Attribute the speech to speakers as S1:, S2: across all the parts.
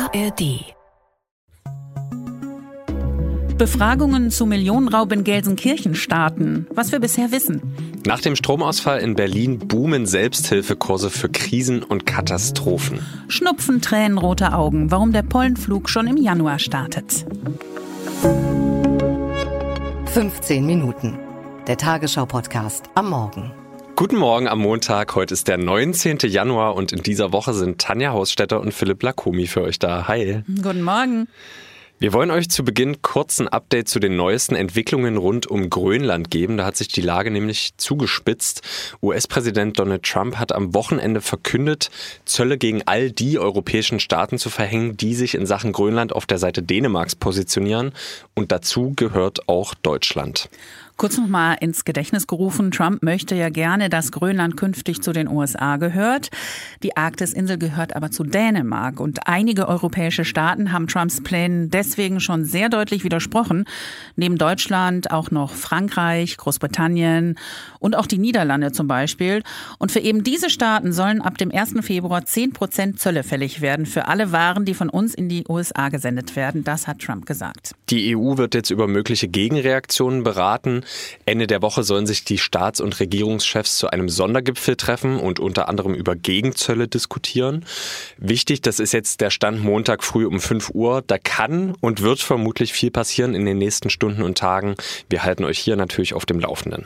S1: ARD.
S2: Befragungen zu Millionenraub in Gelsenkirchen starten. Was wir bisher wissen.
S3: Nach dem Stromausfall in Berlin boomen Selbsthilfekurse für Krisen und Katastrophen.
S2: Schnupfen, Tränen, rote Augen. Warum der Pollenflug schon im Januar startet.
S1: 15 Minuten. Der Tagesschau-Podcast am Morgen.
S3: Guten Morgen am Montag. Heute ist der 19. Januar und in dieser Woche sind Tanja Hausstätter und Philipp Lacomi für euch da. Hi.
S2: Guten Morgen.
S3: Wir wollen euch zu Beginn kurz ein Update zu den neuesten Entwicklungen rund um Grönland geben. Da hat sich die Lage nämlich zugespitzt. US-Präsident Donald Trump hat am Wochenende verkündet, Zölle gegen all die europäischen Staaten zu verhängen, die sich in Sachen Grönland auf der Seite Dänemarks positionieren. Und dazu gehört auch Deutschland.
S2: Kurz noch mal ins Gedächtnis gerufen, Trump möchte ja gerne, dass Grönland künftig zu den USA gehört. Die Arktisinsel gehört aber zu Dänemark und einige europäische Staaten haben Trumps Plänen deswegen schon sehr deutlich widersprochen. Neben Deutschland auch noch Frankreich, Großbritannien und auch die Niederlande zum Beispiel. Und für eben diese Staaten sollen ab dem 1. Februar 10% Zölle fällig werden für alle Waren, die von uns in die USA gesendet werden. Das hat Trump gesagt.
S3: Die EU wird jetzt über mögliche Gegenreaktionen beraten. Ende der Woche sollen sich die Staats- und Regierungschefs zu einem Sondergipfel treffen und unter anderem über Gegenzölle diskutieren. Wichtig, das ist jetzt der Stand Montag früh um 5 Uhr. Da kann und wird vermutlich viel passieren in den nächsten Stunden und Tagen. Wir halten euch hier natürlich auf dem Laufenden.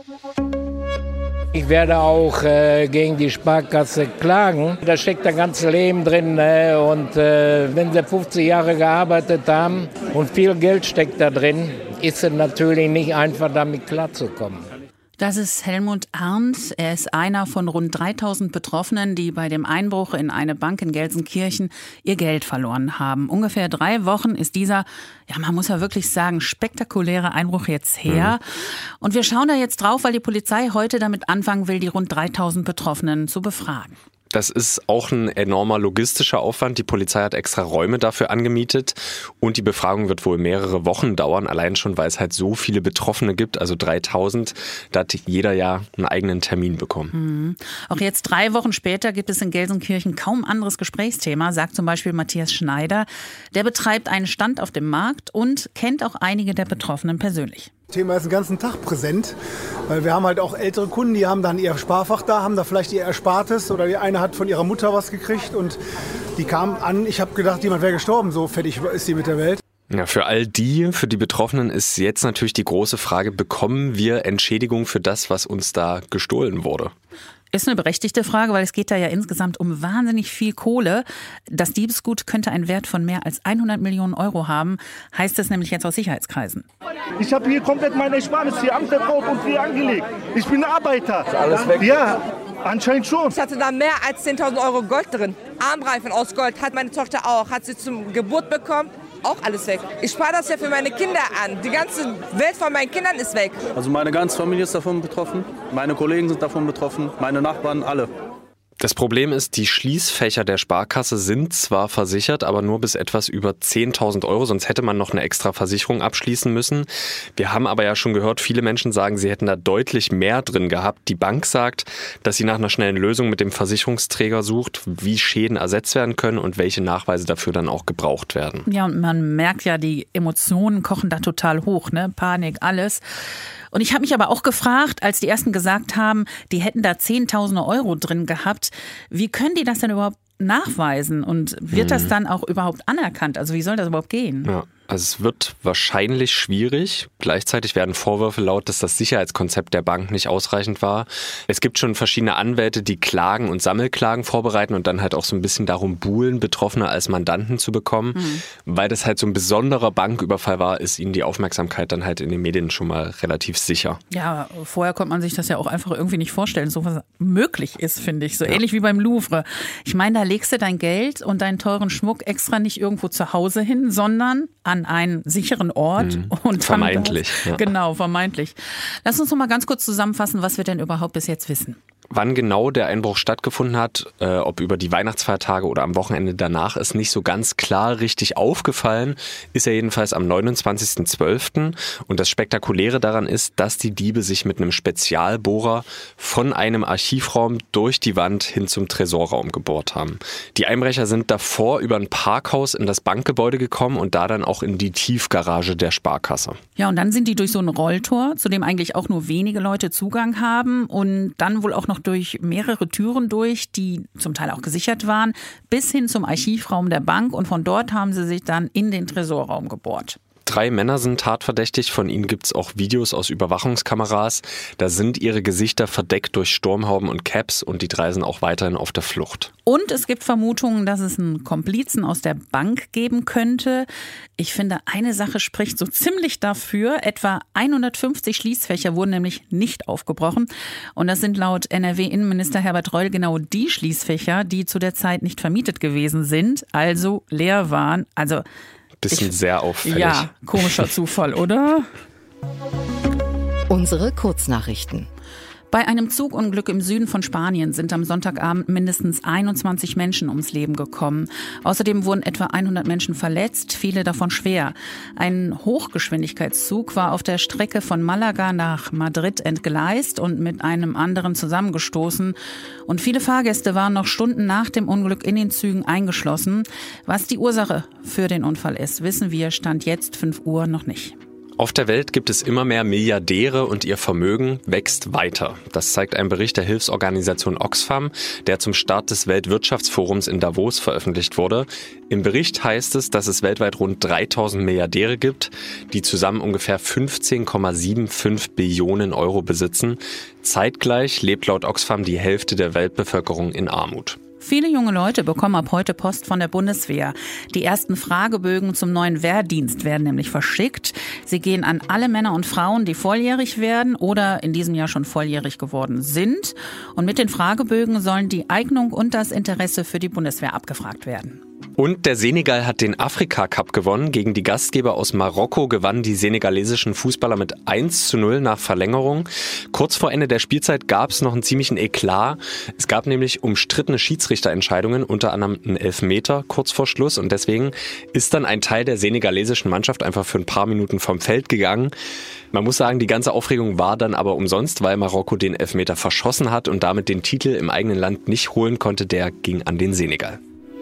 S4: Ich werde auch gegen die Sparkasse klagen. Da steckt ein ganzes Leben drin. Und wenn sie 50 Jahre gearbeitet haben und viel Geld steckt da drin, ist es natürlich nicht einfach, damit klarzukommen.
S2: Das ist Helmut Arndt. Er ist einer von rund 3000 Betroffenen, die bei dem Einbruch in eine Bank in Gelsenkirchen ihr Geld verloren haben. Ungefähr 3 Wochen ist dieser, ja man muss ja wirklich sagen, spektakuläre Einbruch jetzt her. Und wir schauen da jetzt drauf, weil die Polizei heute damit anfangen will, die rund 3000 Betroffenen zu befragen.
S3: Das ist auch ein enormer logistischer Aufwand. Die Polizei hat extra Räume dafür angemietet und die Befragung wird wohl mehrere Wochen dauern, allein schon, weil es halt so viele Betroffene gibt, also 3000. Da hat jeder ja einen eigenen Termin bekommen.
S2: Auch jetzt 3 Wochen später gibt es in Gelsenkirchen kaum anderes Gesprächsthema, sagt zum Beispiel Matthias Schneider. Der betreibt einen Stand auf dem Markt und kennt auch einige der Betroffenen persönlich.
S5: Das Thema ist den ganzen Tag präsent, weil wir haben halt auch ältere Kunden, die haben dann ihr Sparfach da, haben da vielleicht ihr Erspartes oder die eine hat von ihrer Mutter was gekriegt und die kamen an, ich habe gedacht, jemand wäre gestorben, so fertig ist die mit der Welt.
S3: Ja, für die Betroffenen ist jetzt natürlich die große Frage, bekommen wir Entschädigung für das, was uns da gestohlen wurde?
S2: Ist eine berechtigte Frage, weil es geht da ja insgesamt um wahnsinnig viel Kohle. Das Diebesgut könnte einen Wert von mehr als 100 Millionen Euro haben, heißt es nämlich jetzt aus Sicherheitskreisen.
S6: Ich habe hier komplett meine Ersparnis hier anvertraut und hier angelegt. Ich bin Arbeiter. Ist alles weg? Ja, anscheinend schon.
S7: Ich hatte da mehr als 10.000 Euro Gold drin. Armreifen aus Gold hat meine Tochter auch. Hat sie zum Geburt bekommen. Auch alles weg. Ich spare das ja für meine Kinder an. Die ganze Welt von meinen Kindern ist weg.
S8: Also meine ganze Familie ist davon betroffen. Meine Kollegen sind davon betroffen. Meine Nachbarn, alle.
S3: Das Problem ist, die Schließfächer der Sparkasse sind zwar versichert, aber nur bis etwas über 10.000 Euro, sonst hätte man noch eine extra Versicherung abschließen müssen. Wir haben aber ja schon gehört, viele Menschen sagen, sie hätten da deutlich mehr drin gehabt. Die Bank sagt, dass sie nach einer schnellen Lösung mit dem Versicherungsträger sucht, wie Schäden ersetzt werden können und welche Nachweise dafür dann auch gebraucht werden.
S2: Ja, und man merkt ja, die Emotionen kochen da total hoch, ne? Panik, alles. Und ich habe mich aber auch gefragt, als die Ersten gesagt haben, die hätten da 10.000 Euro drin gehabt, wie können die das denn überhaupt nachweisen und wird das dann auch überhaupt anerkannt? Also wie soll das überhaupt gehen?
S3: Ja. Also es wird wahrscheinlich schwierig. Gleichzeitig werden Vorwürfe laut, dass das Sicherheitskonzept der Bank nicht ausreichend war. Es gibt schon verschiedene Anwälte, die Klagen und Sammelklagen vorbereiten und dann halt auch so ein bisschen darum buhlen, Betroffene als Mandanten zu bekommen. Weil das halt so ein besonderer Banküberfall war, ist ihnen die Aufmerksamkeit dann halt in den Medien schon mal relativ sicher.
S2: Ja, vorher konnte man sich das ja auch einfach irgendwie nicht vorstellen, so was möglich ist, finde ich. So ähnlich wie beim Louvre. Ich meine, da legst du dein Geld und deinen teuren Schmuck extra nicht irgendwo zu Hause hin, sondern an einen sicheren Ort. Und
S3: vermeintlich.
S2: Ja. Genau, vermeintlich. Lass uns noch mal ganz kurz zusammenfassen, was wir denn überhaupt bis jetzt wissen.
S3: Wann genau der Einbruch stattgefunden hat, ob über die Weihnachtsfeiertage oder am Wochenende danach, ist nicht so ganz klar richtig aufgefallen, ist er jedenfalls am 29.12. Und das Spektakuläre daran ist, dass die Diebe sich mit einem Spezialbohrer von einem Archivraum durch die Wand hin zum Tresorraum gebohrt haben. Die Einbrecher sind davor über ein Parkhaus in das Bankgebäude gekommen und da dann auch in die Tiefgarage der Sparkasse.
S2: Ja, und dann sind die durch so ein Rolltor, zu dem eigentlich auch nur wenige Leute Zugang haben und dann wohl auch noch durch mehrere Türen durch, die zum Teil auch gesichert waren, bis hin zum Archivraum der Bank und von dort haben sie sich dann in den Tresorraum gebohrt.
S3: 3 Männer sind tatverdächtig, von ihnen gibt es auch Videos aus Überwachungskameras. Da sind ihre Gesichter verdeckt durch Sturmhauben und Caps und die 3 sind auch weiterhin auf der Flucht.
S2: Und es gibt Vermutungen, dass es einen Komplizen aus der Bank geben könnte. Ich finde, eine Sache spricht so ziemlich dafür. Etwa 150 Schließfächer wurden nämlich nicht aufgebrochen. Und das sind laut NRW-Innenminister Herbert Reul genau die Schließfächer, die zu der Zeit nicht vermietet gewesen sind, also leer waren. Also
S3: bisschen sehr auffällig.
S2: Ja, komischer Zufall, oder?
S1: Unsere Kurznachrichten.
S2: Bei einem Zugunglück im Süden von Spanien sind am Sonntagabend mindestens 21 Menschen ums Leben gekommen. Außerdem wurden etwa 100 Menschen verletzt, viele davon schwer. Ein Hochgeschwindigkeitszug war auf der Strecke von Malaga nach Madrid entgleist und mit einem anderen zusammengestoßen. Und viele Fahrgäste waren noch Stunden nach dem Unglück in den Zügen eingeschlossen. Was die Ursache für den Unfall ist, wissen wir Stand jetzt 5 Uhr noch nicht.
S3: Auf der Welt gibt es immer mehr Milliardäre und ihr Vermögen wächst weiter. Das zeigt ein Bericht der Hilfsorganisation Oxfam, der zum Start des Weltwirtschaftsforums in Davos veröffentlicht wurde. Im Bericht heißt es, dass es weltweit rund 3000 Milliardäre gibt, die zusammen ungefähr 15,75 Billionen Euro besitzen. Zeitgleich lebt laut Oxfam die Hälfte der Weltbevölkerung in Armut.
S2: Viele junge Leute bekommen ab heute Post von der Bundeswehr. Die ersten Fragebögen zum neuen Wehrdienst werden nämlich verschickt. Sie gehen an alle Männer und Frauen, die volljährig werden oder in diesem Jahr schon volljährig geworden sind. Und mit den Fragebögen sollen die Eignung und das Interesse für die Bundeswehr abgefragt werden.
S3: Und der Senegal hat den Afrika-Cup gewonnen. Gegen die Gastgeber aus Marokko gewannen die senegalesischen Fußballer mit 1:0 nach Verlängerung. Kurz vor Ende der Spielzeit gab es noch einen ziemlichen Eklat. Es gab nämlich umstrittene Schiedsrichterentscheidungen, unter anderem einen Elfmeter kurz vor Schluss. Und deswegen ist dann ein Teil der senegalesischen Mannschaft einfach für ein paar Minuten vom Feld gegangen. Man muss sagen, die ganze Aufregung war dann aber umsonst, weil Marokko den Elfmeter verschossen hat und damit den Titel im eigenen Land nicht holen konnte. Der ging an den Senegal.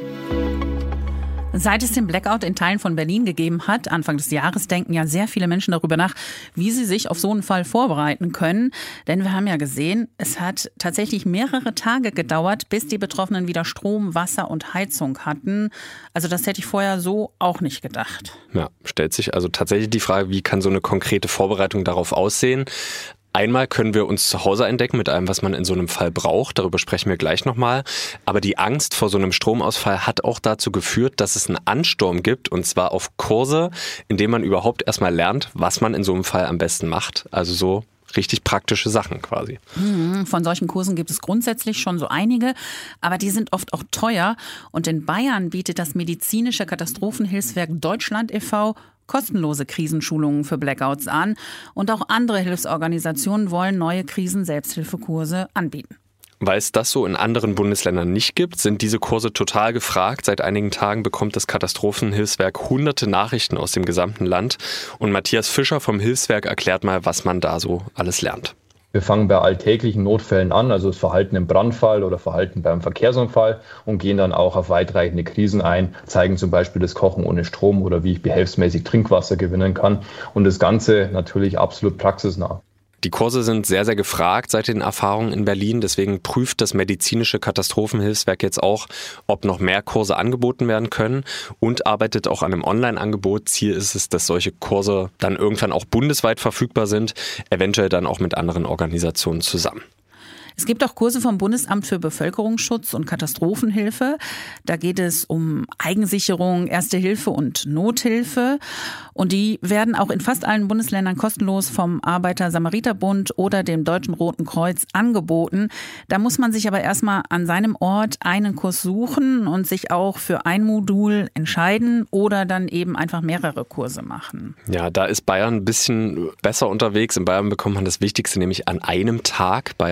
S2: Seit es den Blackout in Teilen von Berlin gegeben hat, Anfang des Jahres, denken ja sehr viele Menschen darüber nach, wie sie sich auf so einen Fall vorbereiten können. Denn wir haben ja gesehen, es hat tatsächlich mehrere Tage gedauert, bis die Betroffenen wieder Strom, Wasser und Heizung hatten. Also das hätte ich vorher so auch nicht gedacht.
S3: Ja, stellt sich also tatsächlich die Frage, wie kann so eine konkrete Vorbereitung darauf aussehen? Einmal können wir uns zu Hause eindecken mit allem, was man in so einem Fall braucht. Darüber sprechen wir gleich nochmal. Aber die Angst vor so einem Stromausfall hat auch dazu geführt, dass es einen Ansturm gibt. Und zwar auf Kurse, in denen man überhaupt erstmal lernt, was man in so einem Fall am besten macht. Also so richtig praktische Sachen quasi.
S2: Von solchen Kursen gibt es grundsätzlich schon so einige, aber die sind oft auch teuer. Und in Bayern bietet das medizinische Katastrophenhilfswerk Deutschland e.V. kostenlose Krisenschulungen für Blackouts an. Und auch andere Hilfsorganisationen wollen neue Krisen-Selbsthilfekurse anbieten.
S3: Weil es das so in anderen Bundesländern nicht gibt, sind diese Kurse total gefragt. Seit einigen Tagen bekommt das Katastrophenhilfswerk hunderte Nachrichten aus dem gesamten Land. Und Matthias Fischer vom Hilfswerk erklärt mal, was man da so alles lernt.
S9: Wir fangen bei alltäglichen Notfällen an, also das Verhalten im Brandfall oder Verhalten beim Verkehrsunfall und gehen dann auch auf weitreichende Krisen ein, zeigen zum Beispiel das Kochen ohne Strom oder wie ich behelfsmäßig Trinkwasser gewinnen kann und das Ganze natürlich absolut praxisnah.
S3: Die Kurse sind sehr, sehr gefragt seit den Erfahrungen in Berlin. Deswegen prüft das medizinische Katastrophenhilfswerk jetzt auch, ob noch mehr Kurse angeboten werden können und arbeitet auch an einem Online-Angebot. Ziel ist es, dass solche Kurse dann irgendwann auch bundesweit verfügbar sind, eventuell dann auch mit anderen Organisationen zusammen.
S2: Es gibt auch Kurse vom Bundesamt für Bevölkerungsschutz und Katastrophenhilfe. Da geht es um Eigensicherung, Erste Hilfe und Nothilfe. Und die werden auch in fast allen Bundesländern kostenlos vom Arbeiter-Samariter-Bund oder dem Deutschen Roten Kreuz angeboten. Da muss man sich aber erstmal an seinem Ort einen Kurs suchen und sich auch für ein Modul entscheiden oder dann eben einfach mehrere Kurse machen.
S3: Ja, da ist Bayern ein bisschen besser unterwegs. In Bayern bekommt man das Wichtigste nämlich an einem Tag. Bayern gilt da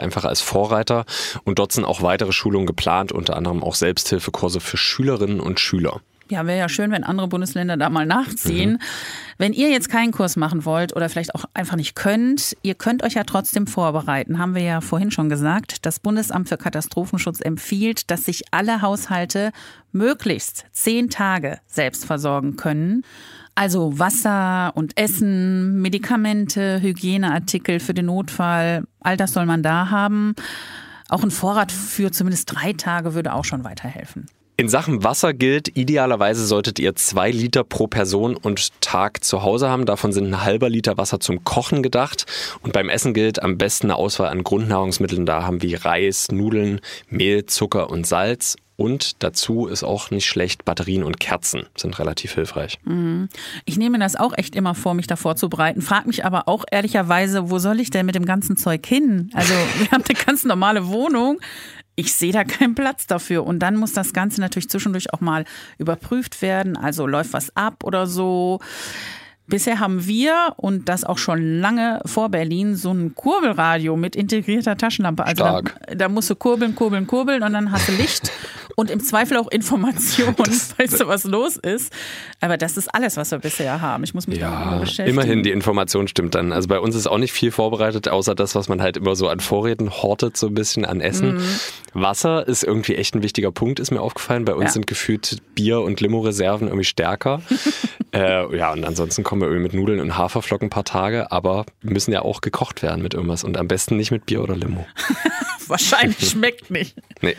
S3: einfach als Vorreiter. Und dort sind auch weitere Schulungen geplant, unter anderem auch Selbsthilfekurse für Schülerinnen und Schüler.
S2: Ja, wäre ja schön, wenn andere Bundesländer da mal nachziehen. Wenn ihr jetzt keinen Kurs machen wollt oder vielleicht auch einfach nicht könnt, ihr könnt euch ja trotzdem vorbereiten, haben wir ja vorhin schon gesagt. Das Bundesamt für Katastrophenschutz empfiehlt, dass sich alle Haushalte möglichst 10 Tage selbst versorgen können. Also Wasser und Essen, Medikamente, Hygieneartikel für den Notfall, all das soll man da haben. Auch ein Vorrat für zumindest 3 Tage würde auch schon weiterhelfen.
S3: In Sachen Wasser gilt, idealerweise solltet ihr 2 Liter pro Person und Tag zu Hause haben. Davon sind ein halber Liter Wasser zum Kochen gedacht. Und beim Essen gilt am besten eine Auswahl an Grundnahrungsmitteln da haben wie Reis, Nudeln, Mehl, Zucker und Salz. Und dazu ist auch nicht schlecht, Batterien und Kerzen sind relativ hilfreich.
S2: Ich nehme das auch echt immer vor, mich da vorzubereiten. Frag mich aber auch ehrlicherweise, wo soll ich denn mit dem ganzen Zeug hin? Also wir haben eine ganz normale Wohnung. Ich sehe da keinen Platz dafür. Und dann muss das Ganze natürlich zwischendurch auch mal überprüft werden. Also läuft was ab oder so. Bisher haben wir, und das auch schon lange vor Berlin, so ein Kurbelradio mit integrierter Taschenlampe. Also da musst du kurbeln und dann hast du Licht und im Zweifel auch Informationen, weißt du, was los ist. Aber das ist alles, was wir bisher haben. Ich muss mich damit beschäftigen.
S3: Immerhin, die Information stimmt dann. Also bei uns ist auch nicht viel vorbereitet, außer das, was man halt immer so an Vorräten hortet, so ein bisschen an Essen. Wasser ist irgendwie echt ein wichtiger Punkt, ist mir aufgefallen. Bei uns sind gefühlt Bier- und Limo-Reserven irgendwie stärker. Und ansonsten kommen wir irgendwie mit Nudeln und Haferflocken ein paar Tage, aber müssen ja auch gekocht werden mit irgendwas und am besten nicht mit Bier oder Limo.
S2: Wahrscheinlich schmeckt nicht.
S3: Nee.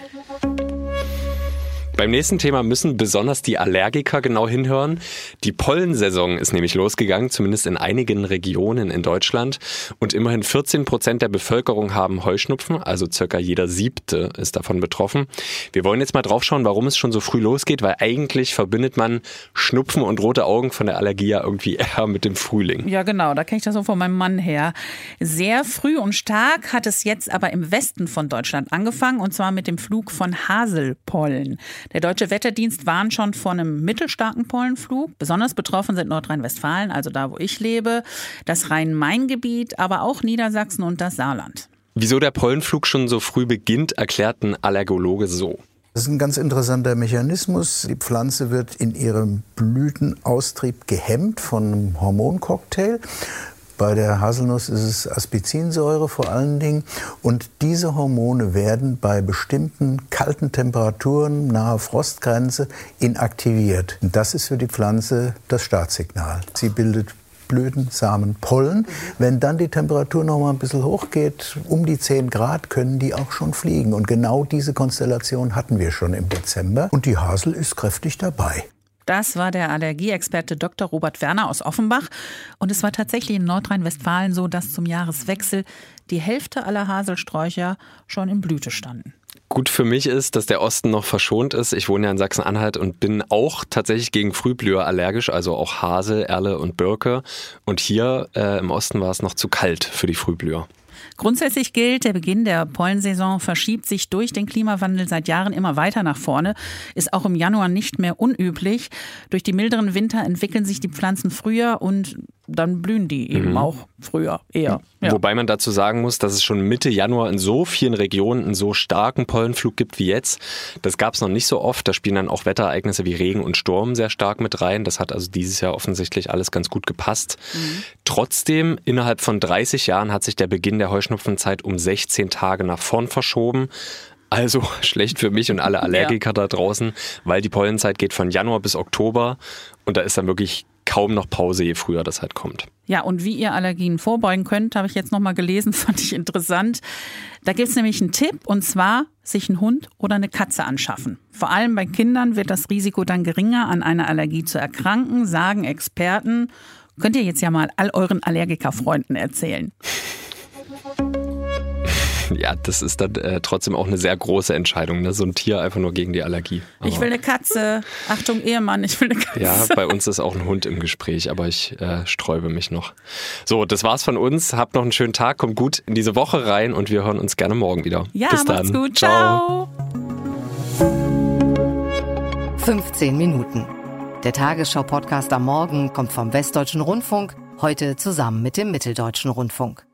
S3: Beim nächsten Thema müssen besonders die Allergiker genau hinhören. Die Pollensaison ist nämlich losgegangen, zumindest in einigen Regionen in Deutschland. Und immerhin 14% der Bevölkerung haben Heuschnupfen, also circa jeder 7. ist davon betroffen. Wir wollen jetzt mal drauf schauen, warum es schon so früh losgeht, weil eigentlich verbindet man Schnupfen und rote Augen von der Allergie ja irgendwie eher mit dem Frühling.
S2: Ja genau, da kenne ich das so von meinem Mann her. Sehr früh und stark hat es jetzt aber im Westen von Deutschland angefangen, und zwar mit dem Flug von Haselpollen. Der Deutsche Wetterdienst warnt schon vor einem mittelstarken Pollenflug. Besonders betroffen sind Nordrhein-Westfalen, also da, wo ich lebe, das Rhein-Main-Gebiet, aber auch Niedersachsen und das Saarland.
S3: Wieso der Pollenflug schon so früh beginnt, erklärt ein Allergologe so.
S10: Das ist ein ganz interessanter Mechanismus. Die Pflanze wird in ihrem Blütenaustrieb gehemmt von einem Hormoncocktail. Bei der Haselnuss ist es Aspergillensäure vor allen Dingen. Und diese Hormone werden bei bestimmten kalten Temperaturen nahe Frostgrenze inaktiviert. Und das ist für die Pflanze das Startsignal. Sie bildet Blüten, Samen, Pollen. Wenn dann die Temperatur noch mal ein bisschen hochgeht, um die 10 Grad, können die auch schon fliegen. Und genau diese Konstellation hatten wir schon im Dezember. Und die Hasel ist kräftig dabei.
S2: Das war der Allergieexperte Dr. Robert Werner aus Offenbach. Und es war tatsächlich in Nordrhein-Westfalen so, dass zum Jahreswechsel die Hälfte aller Haselsträucher schon in Blüte standen.
S3: Gut für mich ist, dass der Osten noch verschont ist. Ich wohne ja in Sachsen-Anhalt und bin auch tatsächlich gegen Frühblüher allergisch, also auch Hasel, Erle und Birke. Und hier im Osten war es noch zu kalt für die Frühblüher.
S2: Grundsätzlich gilt, der Beginn der Pollensaison verschiebt sich durch den Klimawandel seit Jahren immer weiter nach vorne, ist auch im Januar nicht mehr unüblich. Durch die milderen Winter entwickeln sich die Pflanzen früher und dann blühen die eben auch früher eher. Ja.
S3: Wobei man dazu sagen muss, dass es schon Mitte Januar in so vielen Regionen einen so starken Pollenflug gibt wie jetzt. Das gab es noch nicht so oft. Da spielen dann auch Wetterereignisse wie Regen und Sturm sehr stark mit rein. Das hat also dieses Jahr offensichtlich alles ganz gut gepasst. Trotzdem, innerhalb von 30 Jahren hat sich der Beginn der Heuschnupfenzeit um 16 Tage nach vorn verschoben. Also schlecht für mich und alle Allergiker da draußen, weil die Pollenzeit geht von Januar bis Oktober und da ist dann wirklich kaum noch Pause, je früher das halt kommt.
S2: Ja, und wie ihr Allergien vorbeugen könnt, habe ich jetzt nochmal gelesen, fand ich interessant. Da gibt es nämlich einen Tipp, und zwar sich einen Hund oder eine Katze anschaffen. Vor allem bei Kindern wird das Risiko dann geringer, an einer Allergie zu erkranken, sagen Experten. Könnt ihr jetzt ja mal all euren Allergikerfreunden erzählen.
S3: Ja, das ist dann trotzdem auch eine sehr große Entscheidung, ne? So ein Tier einfach nur gegen die Allergie. Aber
S2: ich will eine Katze. Achtung, Ehemann, ich will eine Katze.
S3: Ja, bei uns ist auch ein Hund im Gespräch, aber ich sträube mich noch. So, das war's von uns. Habt noch einen schönen Tag, kommt gut in diese Woche rein und wir hören uns gerne morgen wieder.
S2: Ja,
S3: bis dann.
S2: Macht's gut. Ciao.
S1: 15 Minuten. Der Tagesschau-Podcast am Morgen kommt vom Westdeutschen Rundfunk, heute zusammen mit dem Mitteldeutschen Rundfunk.